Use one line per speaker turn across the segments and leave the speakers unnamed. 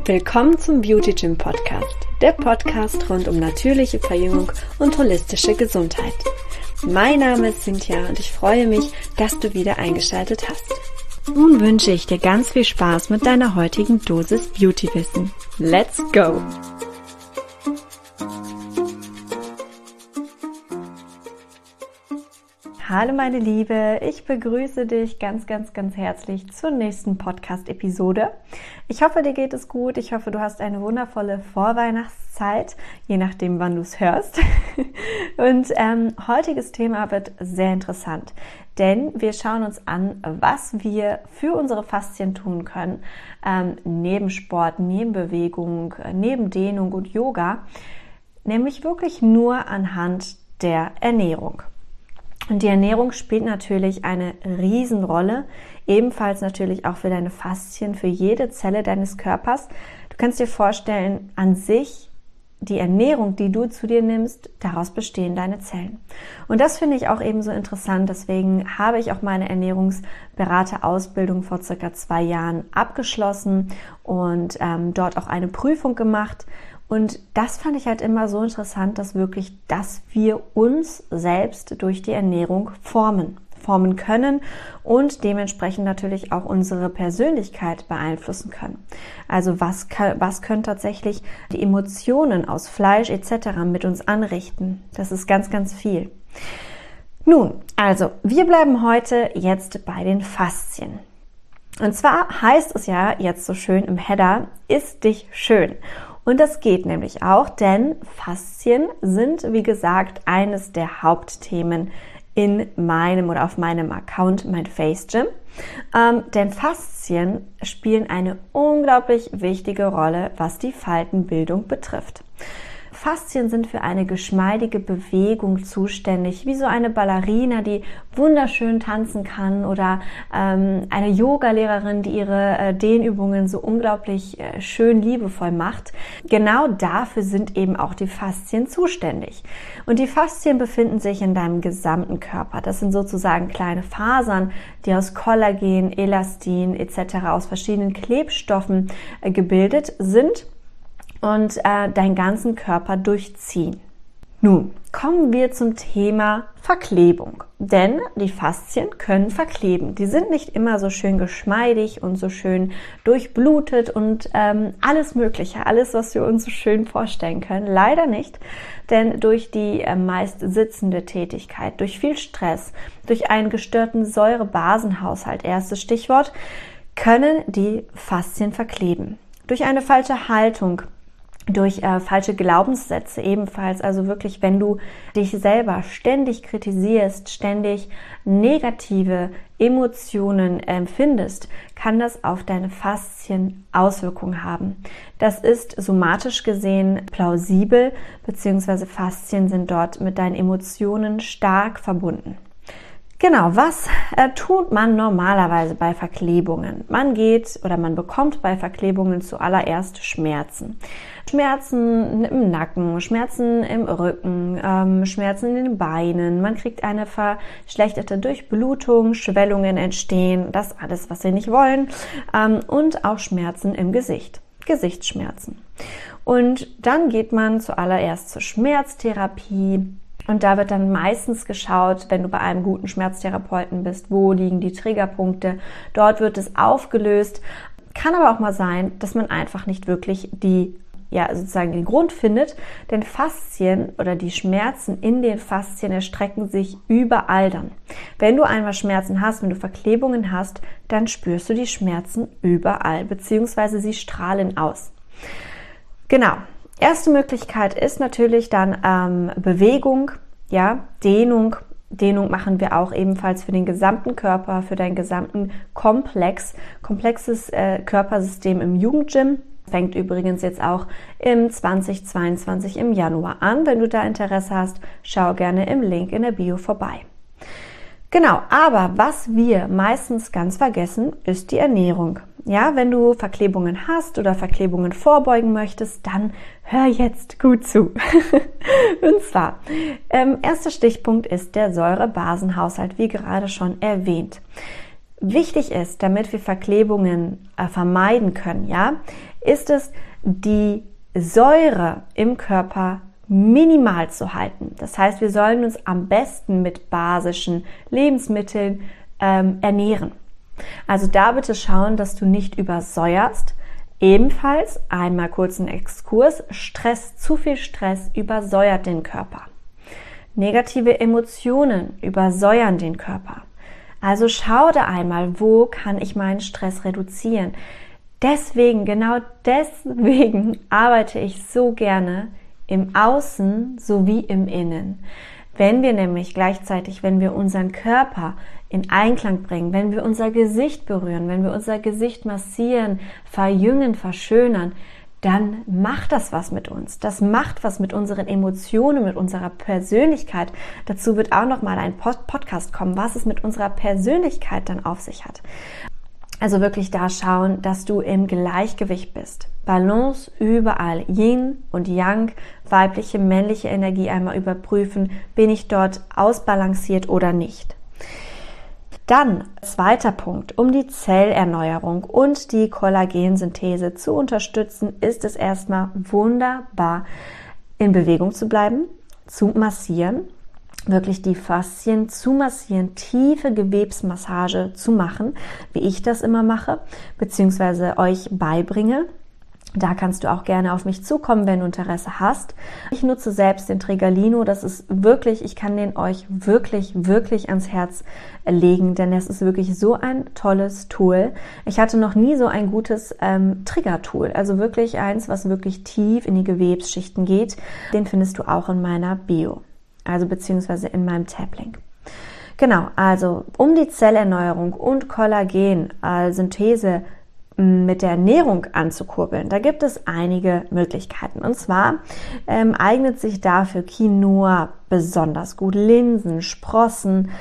Willkommen zum Beauty Gym Podcast, der Podcast rund um natürliche Verjüngung und holistische Gesundheit. Mein Name ist Cynthia und ich freue mich, dass du wieder eingeschaltet hast. Nun wünsche ich dir ganz viel Spaß mit deiner heutigen Dosis Beautywissen. Let's go! Hallo meine Liebe, ich begrüße dich ganz herzlich zur nächsten Podcast-Episode. Ich hoffe, dir geht es gut. Ich hoffe, du hast eine wundervolle Vorweihnachtszeit, je nachdem, wann du es hörst. Und heutiges Thema wird sehr interessant, denn wir schauen uns an, was wir für unsere Faszien tun können, neben Sport, neben Bewegung, neben Dehnung und Yoga, nämlich wirklich nur anhand der Ernährung. Und die Ernährung spielt natürlich eine Riesenrolle, ebenfalls natürlich auch für deine Faszien, für jede Zelle deines Körpers. Du kannst dir vorstellen, an sich die Ernährung, die du zu dir nimmst, daraus bestehen deine Zellen. Und das finde ich auch ebenso interessant, deswegen habe ich auch meine Ernährungsberaterausbildung vor circa 2 Jahren abgeschlossen und dort auch eine Prüfung gemacht. Und das fand ich halt immer so interessant, dass wir uns selbst durch die Ernährung formen können und dementsprechend natürlich auch unsere Persönlichkeit beeinflussen können. Also was können tatsächlich die Emotionen aus Fleisch etc. mit uns anrichten? Das ist ganz viel. Nun, also wir bleiben heute jetzt bei den Faszien. Und zwar heißt es ja jetzt so schön im Header, iss dich schön. Und das geht nämlich auch, denn Faszien sind, wie gesagt, eines der Hauptthemen auf meinem Account, mein Face Gym. Denn Faszien spielen eine unglaublich wichtige Rolle, was die Faltenbildung betrifft. Faszien sind für eine geschmeidige Bewegung zuständig, wie so eine Ballerina, die wunderschön tanzen kann oder eine Yogalehrerin, die ihre Dehnübungen so unglaublich schön liebevoll macht. Genau dafür sind eben auch die Faszien zuständig. Und die Faszien befinden sich in deinem gesamten Körper. Das sind sozusagen kleine Fasern, die aus Kollagen, Elastin etc. aus verschiedenen Klebstoffen gebildet sind und deinen ganzen Körper durchziehen. Nun, kommen wir zum Thema Verklebung, denn die Faszien können verkleben. Die sind nicht immer so schön geschmeidig und so schön durchblutet und alles Mögliche, alles, was wir uns so schön vorstellen können. Leider nicht, denn durch die meist sitzende Tätigkeit, durch viel Stress, durch einen gestörten Säure-Basen-Haushalt, erstes Stichwort, können die Faszien verkleben. Durch eine falsche Haltung, durch falsche Glaubenssätze ebenfalls, also wirklich, wenn du dich selber ständig kritisierst, ständig negative Emotionen empfindest, kann das auf deine Faszien Auswirkungen haben. Das ist somatisch gesehen plausibel, beziehungsweise Faszien sind dort mit deinen Emotionen stark verbunden. Genau, was tut man normalerweise bei Verklebungen? Man bekommt bei Verklebungen zuallererst Schmerzen. Schmerzen im Nacken, Schmerzen im Rücken, Schmerzen in den Beinen. Man kriegt eine verschlechterte Durchblutung, Schwellungen entstehen, das alles, was wir nicht wollen. Und auch Schmerzen im Gesicht, Gesichtsschmerzen. Und dann geht man zuallererst zur Schmerztherapie. Und da wird dann meistens geschaut, wenn du bei einem guten Schmerztherapeuten bist, wo liegen die Triggerpunkte. Dort wird es aufgelöst. Kann aber auch mal sein, dass man einfach nicht wirklich den Grund findet, denn Faszien oder die Schmerzen in den Faszien erstrecken sich überall dann. Wenn du einmal Schmerzen hast, wenn du Verklebungen hast, dann spürst du die Schmerzen überall, beziehungsweise sie strahlen aus. Genau. Erste Möglichkeit ist natürlich dann Bewegung, ja, Dehnung. Dehnung machen wir auch ebenfalls für den gesamten Körper, für deinen gesamten komplexes Körpersystem im Jugendgym. Fängt übrigens jetzt auch im 2022 im Januar an. Wenn du da Interesse hast, schau gerne im Link in der Bio vorbei. Genau, aber was wir meistens ganz vergessen, ist die Ernährung. Ja, wenn du Verklebungen hast oder Verklebungen vorbeugen möchtest, dann hör jetzt gut zu. Und zwar, erster Stichpunkt ist der Säure-Basen-Haushalt, wie gerade schon erwähnt. wichtig ist, damit wir Verklebungen vermeiden können, ja, ist es, die Säure im Körper minimal zu halten. Das heißt, wir sollen uns am besten mit basischen Lebensmitteln ernähren. Also da bitte schauen, dass du nicht übersäuerst. Ebenfalls einmal kurz einen Exkurs. Zu viel Stress übersäuert den Körper. Negative Emotionen übersäuern den Körper. Also schau da einmal, wo kann ich meinen Stress reduzieren. Genau deswegen arbeite ich so gerne im Außen sowie im Innen. Wenn wir unseren Körper in Einklang bringen, wenn wir unser Gesicht berühren, wenn wir unser Gesicht massieren, verjüngen, verschönern, dann macht das was mit uns. Das macht was mit unseren Emotionen, mit unserer Persönlichkeit. Dazu wird auch nochmal ein Podcast kommen, was es mit unserer Persönlichkeit dann auf sich hat. Also wirklich da schauen, dass du im Gleichgewicht bist. Balance überall. Yin und Yang, weibliche, männliche Energie einmal überprüfen. Bin ich dort ausbalanciert oder nicht? Dann, zweiter Punkt, um die Zellerneuerung und die Kollagensynthese zu unterstützen, ist es erstmal wunderbar, in Bewegung zu bleiben, zu massieren, wirklich die Faszien zu massieren, tiefe Gewebsmassage zu machen, wie ich das immer mache, beziehungsweise euch beibringe. Da kannst du auch gerne auf mich zukommen, wenn du Interesse hast. Ich nutze selbst den Trigalino. Das ist wirklich, ich kann den euch wirklich, wirklich ans Herz legen, denn es ist wirklich so ein tolles Tool. Ich hatte noch nie so ein gutes Trigger-Tool. Also wirklich eins, was wirklich tief in die Gewebsschichten geht. Den findest du auch in meiner Bio, also beziehungsweise in meinem Tab-Link. Genau, also um die Zellerneuerung und Kollagen-Synthese mit der Ernährung anzukurbeln, da gibt es einige Möglichkeiten. Und zwar eignet sich dafür Quinoa besonders gut, Linsen, Sprossen,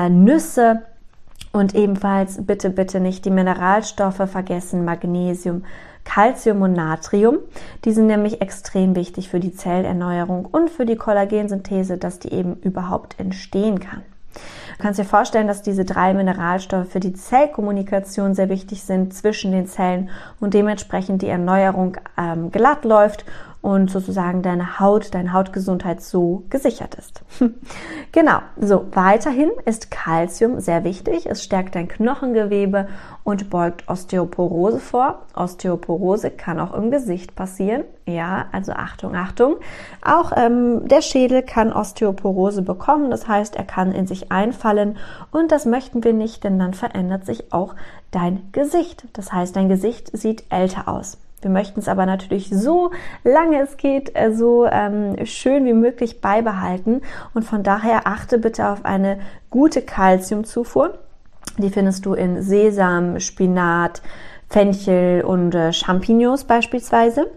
Nüsse und ebenfalls bitte nicht die Mineralstoffe vergessen, Magnesium, Calcium und Natrium. Die sind nämlich extrem wichtig für die Zellerneuerung und für die Kollagensynthese, dass die eben überhaupt entstehen kann. Du kannst dir vorstellen, dass diese 3 Mineralstoffe für die Zellkommunikation sehr wichtig sind zwischen den Zellen und dementsprechend die Erneuerung glatt läuft und sozusagen deine Hautgesundheit so gesichert ist. Genau, so weiterhin ist Calcium sehr wichtig. Es stärkt dein Knochengewebe und beugt Osteoporose vor. Osteoporose kann auch im Gesicht passieren. Ja, also Achtung, Achtung. Auch der Schädel kann Osteoporose bekommen. Das heißt, er kann in sich einfallen und das möchten wir nicht, denn dann verändert sich auch dein Gesicht. Das heißt, dein Gesicht sieht älter aus. Wir möchten es aber natürlich so lange es geht, so schön wie möglich beibehalten und von daher achte bitte auf eine gute Calciumzufuhr. Die findest du in Sesam, Spinat, Fenchel und Champignons beispielsweise.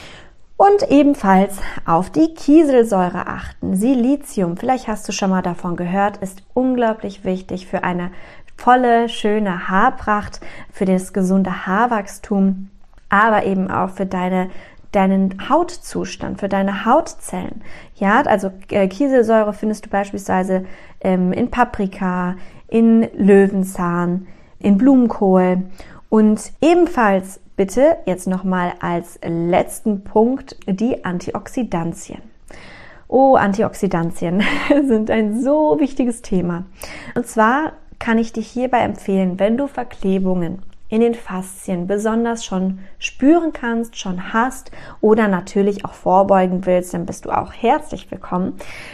Und ebenfalls auf die Kieselsäure achten. Silizium, vielleicht hast du schon mal davon gehört, ist unglaublich wichtig für eine volle, schöne Haarpracht, für das gesunde Haarwachstum, aber eben auch für deinen Hautzustand, für deine Hautzellen. Ja, also Kieselsäure findest du beispielsweise in Paprika, in Löwenzahn, in Blumenkohl und ebenfalls bitte jetzt nochmal als letzten Punkt die Antioxidantien. Oh, Antioxidantien sind ein so wichtiges Thema. Und zwar kann ich dich hierbei empfehlen, wenn du Verklebungen in den Faszien besonders schon spüren kannst, schon hast oder natürlich auch vorbeugen willst, dann bist du auch herzlich willkommen,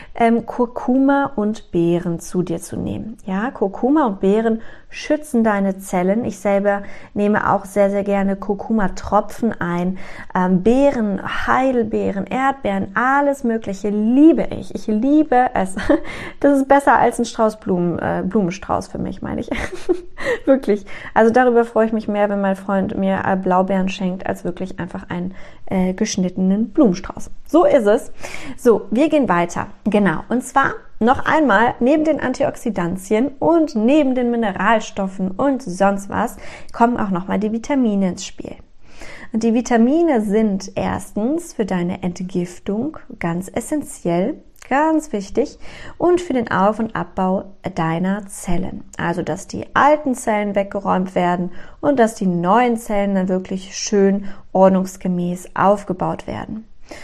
Kurkuma und Beeren zu dir zu nehmen. Ja, Kurkuma und Beeren schützen deine Zellen. Ich selber nehme auch sehr, sehr gerne Kurkuma-Tropfen ein. Beeren, Heidelbeeren, Erdbeeren, alles Mögliche liebe ich. Ich liebe es. Das ist besser als ein Blumenstrauß für mich, meine ich. Wirklich. Also darüber freue ich mich mehr, wenn mein Freund mir Blaubeeren schenkt, als wirklich einfach einen geschnittenen Blumenstrauß. So ist es. So, wir gehen weiter. Genau. Und zwar noch einmal, neben den Antioxidantien und neben den Mineralstoffen und sonst was, kommen auch nochmal die Vitamine ins Spiel. Und die Vitamine sind erstens für deine Entgiftung ganz essentiell, ganz wichtig, und für den Auf- und Abbau deiner Zellen. Also, dass die alten Zellen weggeräumt werden und dass die neuen Zellen dann wirklich schön ordnungsgemäß aufgebaut werden.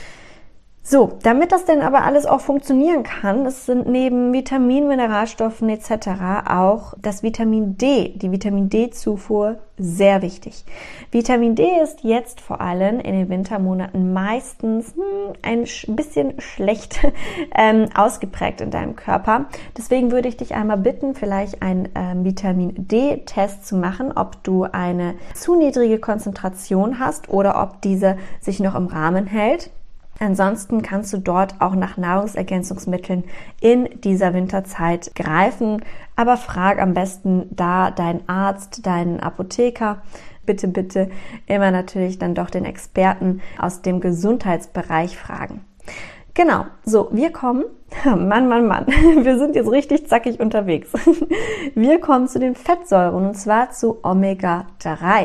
So, damit das denn aber alles auch funktionieren kann, es sind neben Vitaminen, Mineralstoffen etc. auch das Vitamin D, die Vitamin D-Zufuhr sehr wichtig. Vitamin D ist jetzt vor allem in den Wintermonaten meistens ein bisschen schlecht ausgeprägt in deinem Körper. Deswegen würde ich dich einmal bitten, vielleicht einen Vitamin D-Test zu machen, ob du eine zu niedrige Konzentration hast oder ob diese sich noch im Rahmen hält. Ansonsten kannst du dort auch nach Nahrungsergänzungsmitteln in dieser Winterzeit greifen, aber frag am besten da deinen Arzt, deinen Apotheker. Bitte, bitte immer natürlich dann doch den Experten aus dem Gesundheitsbereich fragen. Genau, so, wir kommen, Mann, wir sind jetzt richtig zackig unterwegs. Wir kommen zu den Fettsäuren und zwar zu Omega-3.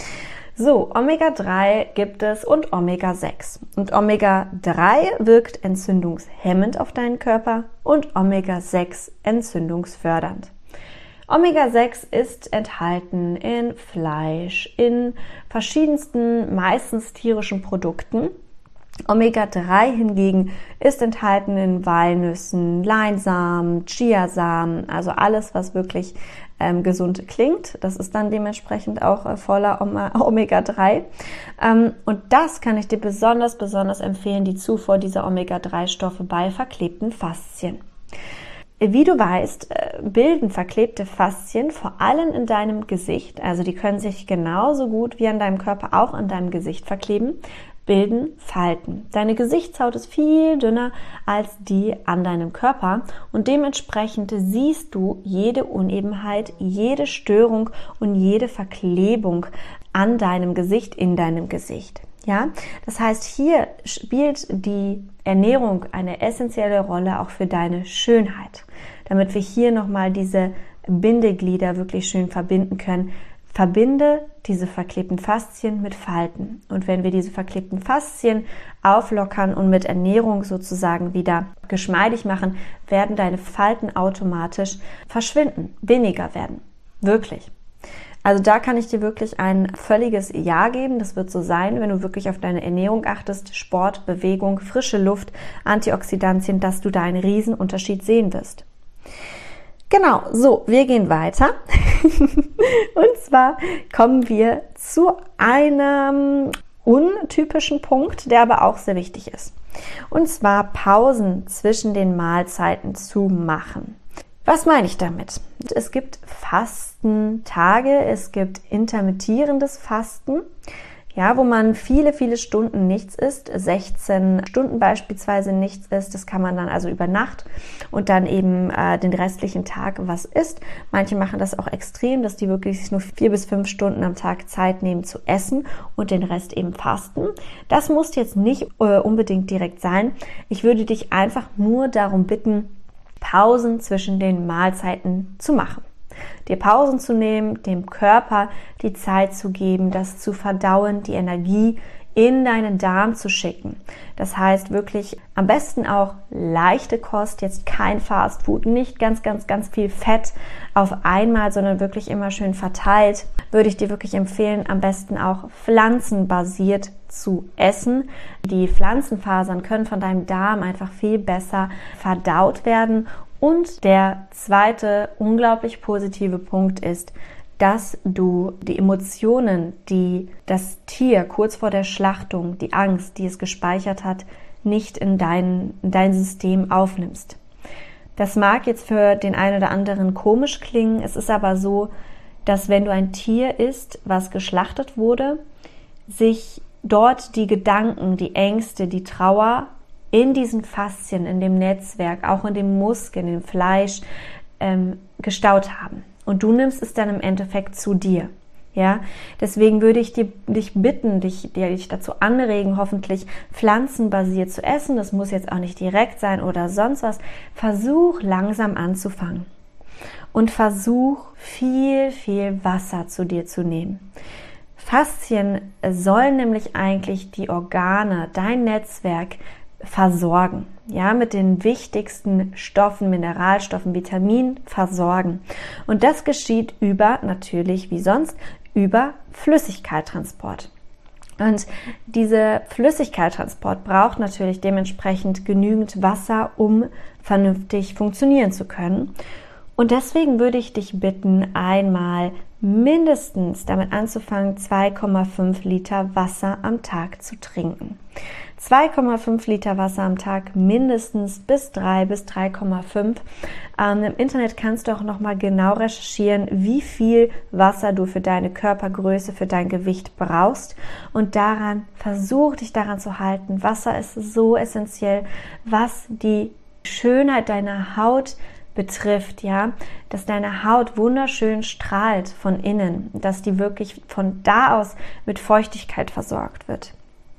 So, Omega-3 gibt es und Omega-6. Und Omega-3 wirkt entzündungshemmend auf deinen Körper und Omega-6 entzündungsfördernd. Omega-6 ist enthalten in Fleisch, in verschiedensten, meistens tierischen Produkten. Omega-3 hingegen ist enthalten in Walnüssen, Leinsamen, Chiasamen, also alles, was wirklich gesund klingt. Das ist dann dementsprechend auch voller Omega-3. Und das kann ich dir besonders empfehlen, die Zufuhr dieser Omega-3-Stoffe bei verklebten Faszien. Wie du weißt, bilden verklebte Faszien vor allem in deinem Gesicht, also die können sich genauso gut wie an deinem Körper auch an deinem Gesicht verkleben, bilden Falten. Deine Gesichtshaut ist viel dünner als die an deinem Körper und dementsprechend siehst du jede Unebenheit, jede Störung und jede Verklebung an deinem Gesicht, in deinem Gesicht. Ja, das heißt, hier spielt die Ernährung eine essentielle Rolle auch für deine Schönheit, damit wir hier nochmal diese Bindeglieder wirklich schön verbinden können. Verbinde diese verklebten Faszien mit Falten. Und wenn wir diese verklebten Faszien auflockern und mit Ernährung sozusagen wieder geschmeidig machen, werden deine Falten automatisch verschwinden, weniger werden. Wirklich. Also da kann ich dir wirklich ein völliges Ja geben. Das wird so sein, wenn du wirklich auf deine Ernährung achtest, Sport, Bewegung, frische Luft, Antioxidantien, dass du da einen Riesenunterschied sehen wirst. Genau, so, wir gehen weiter. Und zwar kommen wir zu einem untypischen Punkt, der aber auch sehr wichtig ist. Und zwar Pausen zwischen den Mahlzeiten zu machen. Was meine ich damit? Es gibt Fastentage, es gibt intermittierendes Fasten, ja, wo man viele Stunden nichts isst, 16 Stunden beispielsweise nichts isst, das kann man dann also über Nacht und dann eben den restlichen Tag was isst. Manche machen das auch extrem, dass die wirklich sich nur 4 bis 5 Stunden am Tag Zeit nehmen zu essen und den Rest eben fasten. Das muss jetzt nicht unbedingt direkt sein. Ich würde dich einfach nur darum bitten, Pausen zwischen den Mahlzeiten zu machen. Dir Pausen zu nehmen, dem Körper die Zeit zu geben, das zu verdauen, die Energie in deinen Darm zu schicken. Das heißt wirklich am besten auch leichte Kost, jetzt kein Fastfood, nicht ganz viel Fett auf einmal, sondern wirklich immer schön verteilt. Würde ich dir wirklich empfehlen, am besten auch pflanzenbasiert zu essen. Die Pflanzenfasern können von deinem Darm einfach viel besser verdaut werden. Und der zweite unglaublich positive Punkt ist, dass du die Emotionen, die das Tier kurz vor der Schlachtung, die Angst, die es gespeichert hat, nicht in dein System aufnimmst. Das mag jetzt für den einen oder anderen komisch klingen, es ist aber so, dass wenn du ein Tier isst, was geschlachtet wurde, sich dort die Gedanken, die Ängste, die Trauer in diesen Faszien, in dem Netzwerk, auch in dem Muskel, in dem Fleisch gestaut haben. Und du nimmst es dann im Endeffekt zu dir. Ja, deswegen würde ich dich bitten, dich dazu anregen, hoffentlich pflanzenbasiert zu essen. Das muss jetzt auch nicht direkt sein oder sonst was. Versuch langsam anzufangen und versuch viel Wasser zu dir zu nehmen. Faszien sollen nämlich eigentlich die Organe, dein Netzwerk versorgen, ja, mit den wichtigsten Stoffen, Mineralstoffen, Vitaminen versorgen. Und das geschieht natürlich wie sonst, über Flüssigkeittransport. Und dieser Flüssigkeittransport braucht natürlich dementsprechend genügend Wasser, um vernünftig funktionieren zu können. Und deswegen würde ich dich bitten, einmal mindestens damit anzufangen, 2,5 Liter Wasser am Tag zu trinken. 2,5 Liter Wasser am Tag mindestens bis 3 bis 3,5. Im Internet kannst du auch nochmal genau recherchieren, wie viel Wasser du für deine Körpergröße, für dein Gewicht brauchst. Und versuch dich daran zu halten. Wasser ist so essentiell, was die Schönheit deiner Haut betrifft, ja, dass deine Haut wunderschön strahlt von innen, dass die wirklich von da aus mit Feuchtigkeit versorgt wird.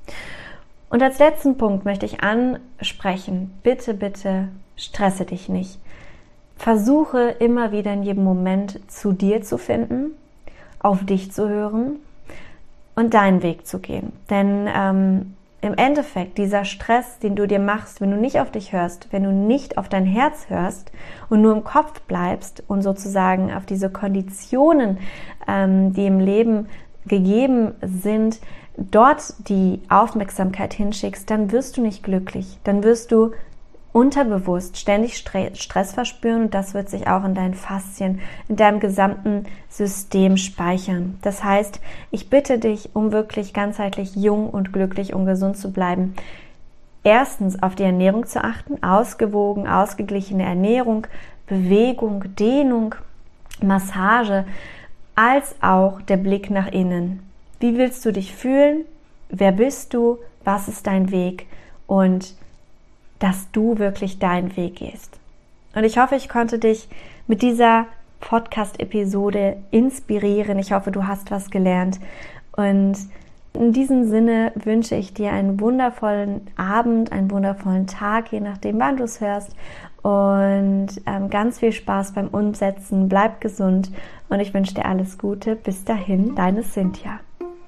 Und als letzten Punkt möchte ich ansprechen, bitte, bitte stresse dich nicht. Versuche immer wieder in jedem Moment zu dir zu finden, auf dich zu hören und deinen Weg zu gehen. Denn im Endeffekt, dieser Stress, den du dir machst, wenn du nicht auf dich hörst, wenn du nicht auf dein Herz hörst und nur im Kopf bleibst und sozusagen auf diese Konditionen, die im Leben gegeben sind, dort die Aufmerksamkeit hinschickst, dann wirst du nicht glücklich. Dann wirst du unterbewusst ständig Stress verspüren und das wird sich auch in deinen Faszien, in deinem gesamten System speichern. Das heißt, ich bitte dich, um wirklich ganzheitlich jung und glücklich und gesund zu bleiben, erstens auf die Ernährung zu achten, ausgewogen, ausgeglichene Ernährung, Bewegung, Dehnung, Massage, als auch der Blick nach innen. Wie willst du dich fühlen? Wer bist du? Was ist dein Weg? Und dass du wirklich deinen Weg gehst. Und ich hoffe, ich konnte dich mit dieser Podcast-Episode inspirieren. Ich hoffe, du hast was gelernt. Und in diesem Sinne wünsche ich dir einen wundervollen Abend, einen wundervollen Tag, je nachdem, wann du es hörst. Und ganz viel Spaß beim Umsetzen. Bleib gesund und ich wünsche dir alles Gute. Bis dahin, deine Cynthia.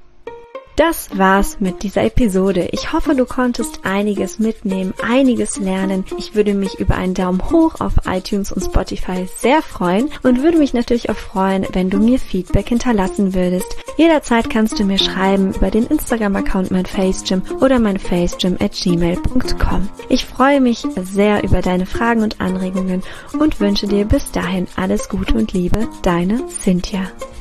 Das war's mit dieser Episode. Ich hoffe, du konntest einiges mitnehmen, einiges lernen. Ich würde mich über einen Daumen hoch auf iTunes und Spotify sehr freuen und würde mich natürlich auch freuen, wenn du mir Feedback hinterlassen würdest. Jederzeit kannst du mir schreiben über den Instagram-Account meinfacegym oder meinfacegym@gmail.com. Ich freue mich sehr über deine Fragen und Anregungen und wünsche dir bis dahin alles Gute und Liebe, deine Cynthia.